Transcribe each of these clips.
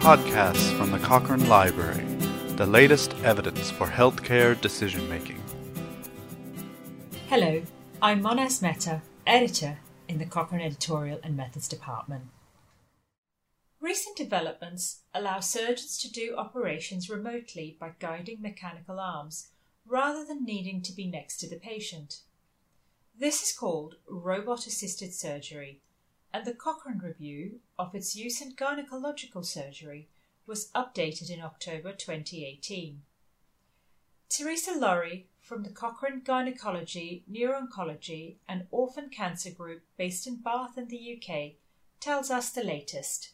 podcasts from the Cochrane Library, the latest evidence for healthcare decision-making. Hello, I'm Monas Mehta, editor in the Cochrane Editorial and Methods Department. Recent developments allow surgeons to do operations remotely by guiding mechanical arms, rather than needing to be next to the patient. This is called robot-assisted surgery, and the Cochrane Review of its use in gynecological surgery was updated in October 2018. Teresa Laurie from the Cochrane Gynecology, Neuro-Oncology and Orphan Cancer Group based in Bath in the UK tells us the latest.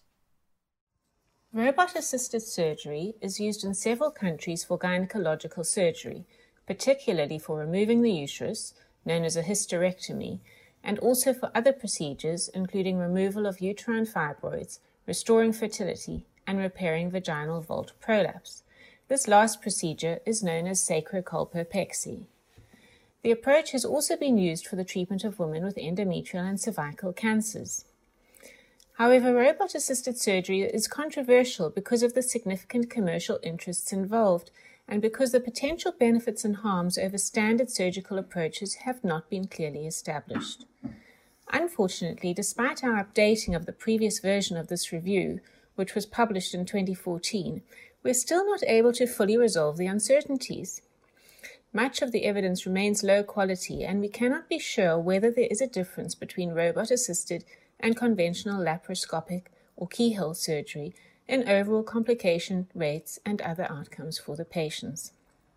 Robot-assisted surgery is used in several countries for gynecological surgery, particularly for removing the uterus, known as a hysterectomy, and also for other procedures including removal of uterine fibroids, restoring fertility, and repairing vaginal vault prolapse. This last procedure is known as sacrocolpopexy. The approach has also been used for the treatment of women with endometrial and cervical cancers. However, robot-assisted surgery is controversial because of the significant commercial interests involved and because the potential benefits and harms over standard surgical approaches have not been clearly established. Unfortunately, despite our updating of the previous version of this review, which was published in 2014, we're still not able to fully resolve the uncertainties. Much of the evidence remains low quality, and we cannot be sure whether there is a difference between robot-assisted and conventional laparoscopic or keyhole surgery in overall complication rates and other outcomes for the patients.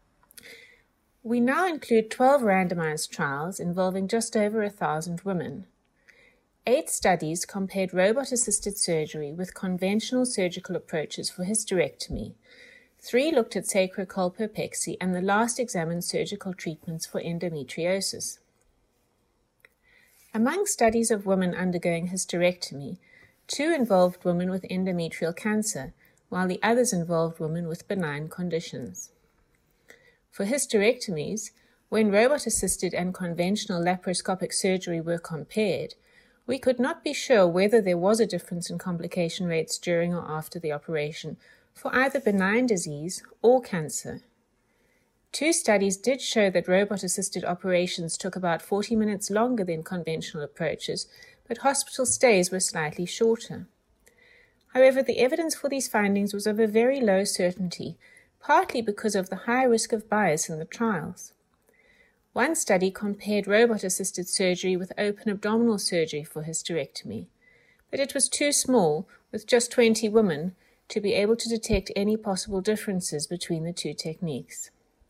We now include 12 randomized trials involving just over 1,000 women. 8 studies compared robot-assisted surgery with conventional surgical approaches for hysterectomy. 3 looked at sacrocolpopexy, and the last examined surgical treatments for endometriosis. Among studies of women undergoing hysterectomy, 2 involved women with endometrial cancer, while the others involved women with benign conditions. For hysterectomies, when robot-assisted and conventional laparoscopic surgery were compared, we could not be sure whether there was a difference in complication rates during or after the operation for either benign disease or cancer. 2 studies did show that robot-assisted operations took about 40 minutes longer than conventional approaches, but hospital stays were slightly shorter. However, the evidence for these findings was of a very low certainty, partly because of the high risk of bias in the trials. One study compared robot-assisted surgery with open abdominal surgery for hysterectomy, but it was too small, with just 20 women, to be able to detect any possible differences between the 2 techniques.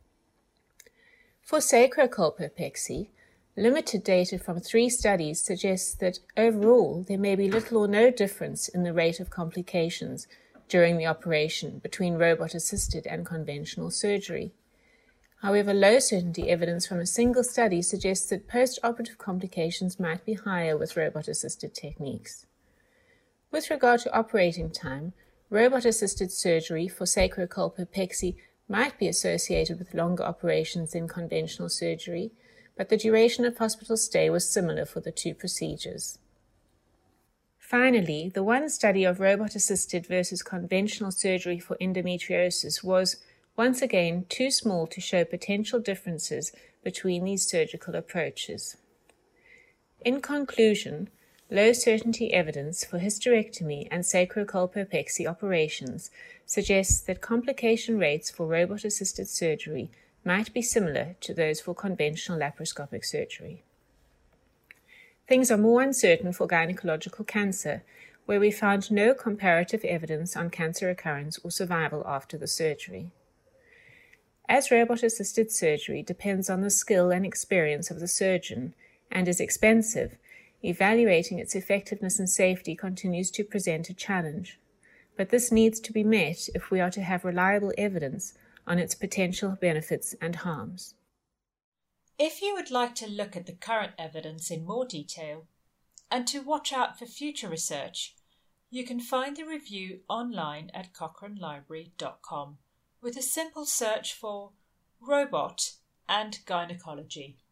For sacrocolpopexy, limited data from 3 studies suggests that overall there may be little or no difference in the rate of complications during the operation between robot-assisted and conventional surgery. However, low certainty evidence from a single study suggests that post-operative complications might be higher with robot-assisted techniques. With regard to operating time, robot-assisted surgery for sacrocolpopexy might be associated with longer operations than conventional surgery, but the duration of hospital stay was similar for the 2 procedures. Finally, the one study of robot-assisted versus conventional surgery for endometriosis was, once again, too small to show potential differences between these surgical approaches. In conclusion, low-certainty evidence for hysterectomy and sacrocolpopexy operations suggests that complication rates for robot-assisted surgery might be similar to those for conventional laparoscopic surgery. Things are more uncertain for gynecological cancer, where we found no comparative evidence on cancer recurrence or survival after the surgery. As robot-assisted surgery depends on the skill and experience of the surgeon and is expensive, evaluating its effectiveness and safety continues to present a challenge. But this needs to be met if we are to have reliable evidence on its potential benefits and harms. If you would like to look at the current evidence in more detail and to watch out for future research, you can find the review online at cochranelibrary.com with a simple search for robot and gynecology.